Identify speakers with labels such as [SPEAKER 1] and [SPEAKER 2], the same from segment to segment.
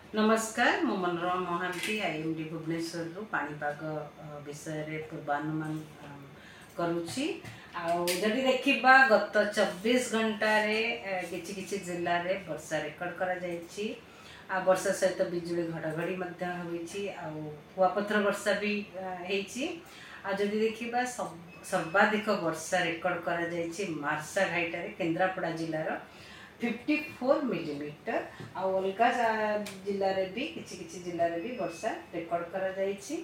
[SPEAKER 1] नमस्कार मु मनोरमा महांती आईएमडी भुवनेश्वर रु पाणीपाग विषय रे पूर्वानुमान करुछि। जदि देखिबा गत 24 घंटा रे किछि किछि जिल्ला रे वर्षा रेकर्ड करा जायछि। वर्षा सहित बिजुली घड़घड़ी मध्य होइछि आ कुआपथर वर्षा भी हेइछि। जदि देखिबा सर्वाधिक वर्षा रेकर्ड करा जायछि मार्सा घाईटा रे केन्द्रापड़ा जिल्लार 54 मिलीमीटर। अलगा जिले में भी किसी जिले में भी वर्षा रेकर्ड करा जायछि।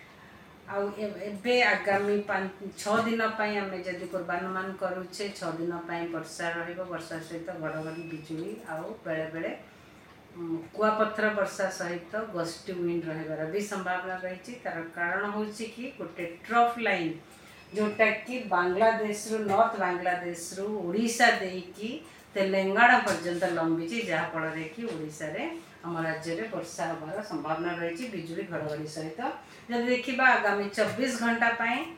[SPEAKER 1] आगामी 6 दिन आम जदि पूर्वानुमान करुचे 6 दिन वर्षा वर्षा सहित घड़घड़ी बिजुली बेले बेले कुआपथर वर्षा सहित गस्टी विंड रही भी संभावना रही। तार कारण हूँ कि गोटे ट्रफ लाइन जोटा कि बांग्लादेश रु नॉर्थ बांग्लादेश रु ओडिशा देकी तेलंगाना पर्यंत लंबी जहाँफल कि ओडिशा रे आम राज्य में वर्षा होबार संभावना रही बिजुली घड़घड़ी सहित। जब देखा आगामी 24 घंटा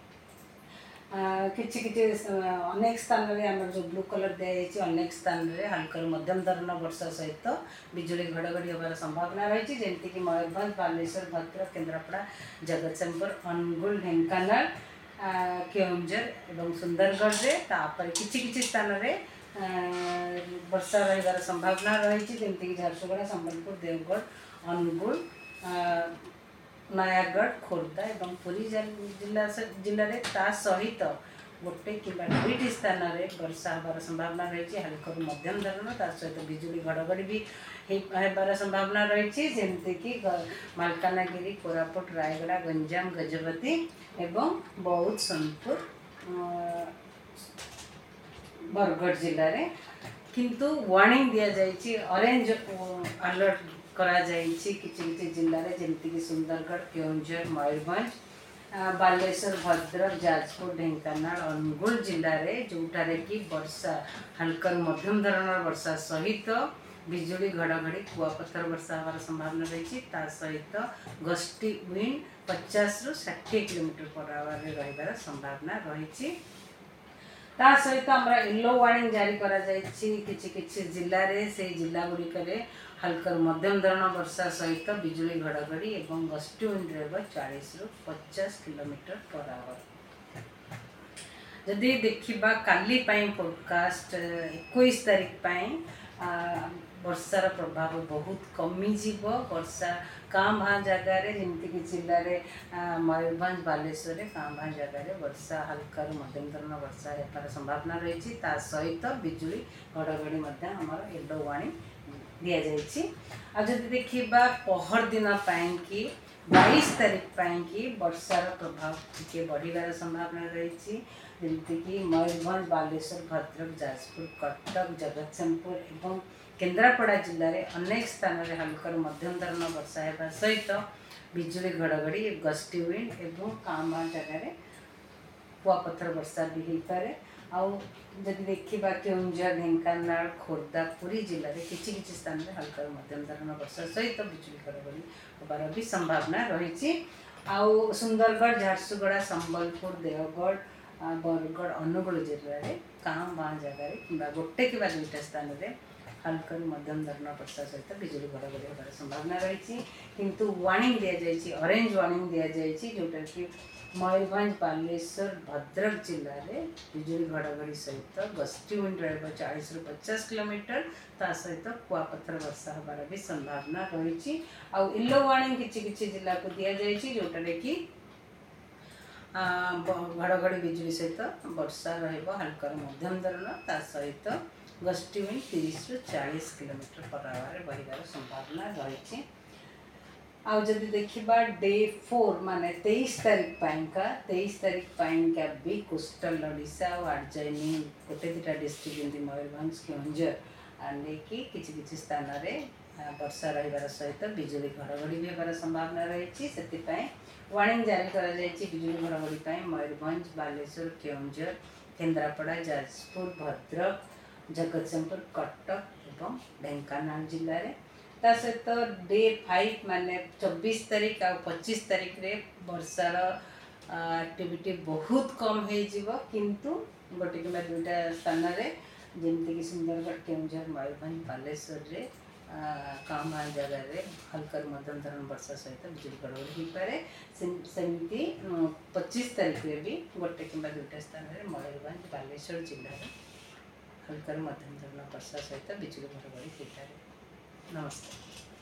[SPEAKER 1] किछि अनेक स्थान रे आम जो ब्लू कलर दिखाई अनेक स्थान रे हल्का मध्यम धरण वर्षा सहित बिजुली घड़घड़ी होबार संभावना रही जमीक मयूरभंज बालेश्वर भद्रक केन्द्रापड़ा जगतसिंहपुर अनुगुल ढेंकानाल केउंझर एवं सुंदरगढ़ रे किछि स्थान रे वर्षा रही संभावना रही जमीक झारसुगुड़ा संबलपुर देवगढ़ अनुगुल नयागढ़ खोर्धा एवं पुरी जिले में सहित गोटे कि दुईटी स्थान में वर्षा होबार संभावना रही हल्का मध्यम धरण सहित बिजुली घड़घड़ी भी होबार संभावना रही जमीक मालकानगिरी कोरापुट रायगड़ा गंजाम गजपति एवं बौद्ध सोनपुर बरगढ़ जिले में किंतु वार्निंग दि जाइए ऑरेंज अलर्ट करा जाइए किसी जिले में जमीक सुंदरगढ़ केउंझर मयूरभंज बालेश्वर भद्रक जाजपुर ढेंकानाल अनुगुल जिले में जोटारे कि वर्षा हल्का मध्यम धरण वर्षा सहित बिजुली घड़घड़ी कुआपथर वर्षा होबार संभावना रही सहित गस्टी विंड 50 रु 60 किलोमीटर पर आवर रही संभावना रही। ता सहित येलो वार्निंग जारी करा किछि जिले में से जिला गुड़िक हल्का मध्यम धरण वर्षा सहित बिजुली घड़घड़ी एवं गस्टी विंड रही 40 रु 50 किलोमीटर पर आवर। जदि देखिबा काली फोरकास्ट 21 तारीख वर्षार प्रभाव बहुत कमी जीव। वर्षा काँ भाँ जगार जमीक जिले में मयूरभंज बालेश्वर काँ भाँ जगार वर्षा हल्का मध्यम धरण वर्षा होबार संभावना रही सहित बिजुली घड़घड़ी आमर येलो वार्निंग दि जाइए। जदि देखिबा पहर दिन कि 22 तारीख कि वर्षार प्रभाव टिके बढ़िबार संभावना रही जमीक मयूरभंज बालेश्वर भद्रक जाजपुर कटक जगतसिंहपुर एवं केन्द्रापड़ा जिले में अनेक स्थान में हल्का मध्यम धरण वर्षा होगा सहित बिजुली घड़घड़ी गस्टी विंड एवं काँ भाँ जगार कुआपथर वर्षा भी हो पाए। जदि देखा केउंझर ढेंकानाल खोर्धा पुरी जिले में किछि स्थान में हल्का मध्यम धरण वर्षा सहित बिजुली घड़घड़ी होबार भी संभावना रही। सुंदरगढ़ झारसुगुड़ा संबलपुर देवगढ़ बरगढ़ अनुगुल जिले में काँ भाँ जगार कि गोटे कि दुईटा स्थान में हल्का मध्यम धरण वर्षा सहित बिजुली घड़घड़ी होबार संभावना रही किंतु वार्निंग दि जाइए ऑरेंज वार्निंग दि जाइए जोटा कि मयूरभंज बालेश्वर भद्रक जिले में बिजुली घड़घड़ी सहित गस्टी विंड रही 40 रु 50 किलोमीटर ता सहित कुआपथर वर्षा होबार भी संभावना रही। येलो वार्निंग किछि जिला को दि जाइए जोटा कि घड़घड़ी बिजुली सहित वर्षा हल्का मध्यम धरण सहित गस्टी विंड 30 रु 40 किलोमीटर पर आवर बहिबार संभावना रही। जदि देखा डे 4 माने 23 तारीख भी कोस्टल ओडिशा और आर्जेनी गोटे दुटा डिस्ट्रिक्ट जमी मयूरभंज केउंझर लेकिन किछि स्थान में वर्षा रही सहित बिजुली घड़घड़ी भी होबार संभावना रही से वार्निंग जारी करा बिजुली घड़घड़ी मयूरभंज बालेश्वर केउंझर केन्द्रापड़ा जाजपुर भद्रक जगतसिंहपुर कटक एवं ढेंकानाल जिले में ता सहित डे 5 माने 24 तारीख आ 25 तारीख रे वर्षार एक्टिविटी बहुत कम हो किंतु गोटे कि दुईटा स्थान में जमीक सुंदरगढ़ केउंझर मयूरभंज बालेश्वर रे काम जगार हल्का मध्यम धरण वर्षा सहित बिजुली घड़घड़ी हो पाए। सेमती 25 तारीख में भी गोटे कि दुईटा स्थान में मयूरभंज बालेश्वर जिले में हल्का मध्यम धरण वर्षा सहित बिजुली घड़घड़ी हो पाए। नमस्कार।